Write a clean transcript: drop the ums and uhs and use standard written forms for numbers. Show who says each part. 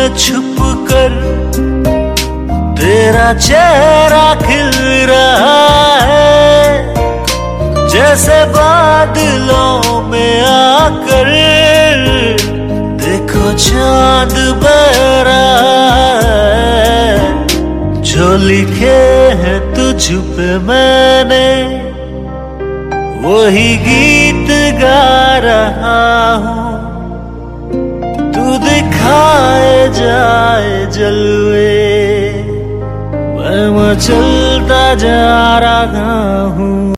Speaker 1: छुप कर तेरा चेहरा खिल रहा है, जैसे बादलों में आकर देखो चांद बह रहा है। जो लिखे हैं तुझ पे मैंने वही गीत गा रहा हूँ। तू दिखाए जाए जलवे, मैं मचलता जा रहा हूँ।